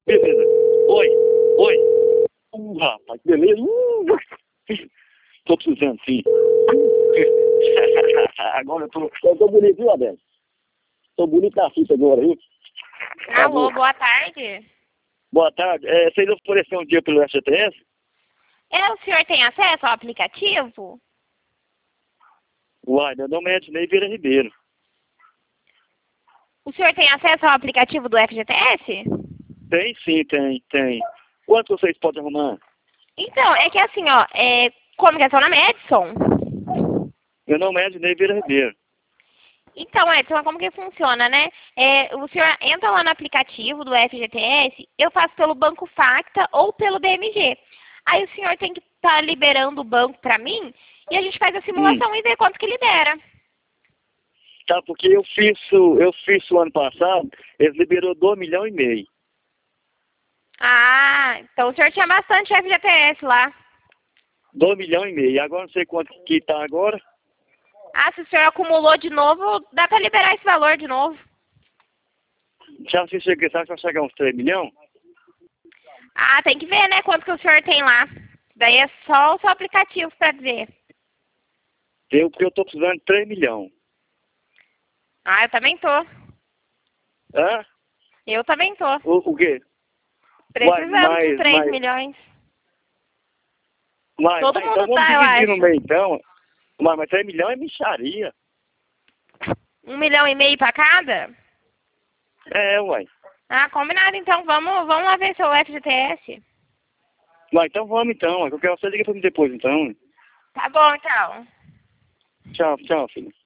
Beleza. Oi, oi. Rapaz, beleza. Tô precisando, sim. Agora eu tô bonito, viu, Abel? Tô bonito na fita agora, viu? Alô, boa tarde. Boa tarde. Vocês ofereceram um dia pelo FGTS? O senhor tem acesso ao aplicativo? Uai, meu nome é Ednei Vieira Ribeiro. O senhor tem acesso ao aplicativo do FGTS? Tem sim, tem. Quanto vocês podem arrumar? Então, é que assim, ó, como que é seu nome? Edson? Meu nome é Ednei Vieira Ribeiro. Então, Edson, como que funciona, né? O senhor entra lá no aplicativo do FGTS, eu faço pelo Banco Facta ou pelo BMG. Aí o senhor tem que estar liberando o banco para mim e a gente faz a simulação e vê quanto que libera. Tá, porque eu fiz o ano passado, eles liberou 2,5 milhões. Ah, então o senhor tinha bastante FGTS lá. 2,5 milhões. Agora não sei quanto que tá agora. Ah, se o senhor acumulou de novo, dá para liberar esse valor de novo. Já se chega, sabe que vai chegar uns 3 milhões? Ah, tem que ver, né, quanto que o senhor tem lá. Daí é só o seu aplicativo para dizer. Porque eu tô precisando de 3 milhões. Ah, eu também tô. Hã? Eu também tô. O quê? Precisamos de 3 milhões. Todo Então mundo vamos tá, eu dividir no acho. meio então. Mas 3 milhões é mixaria. 1,5 milhão para cada? Uai. Ah, combinado então. Vamos lá ver seu FGTS. Então vamos então. Qualquer coisa você liga pra mim depois então. Tá bom, então. Tchau, tchau, filho.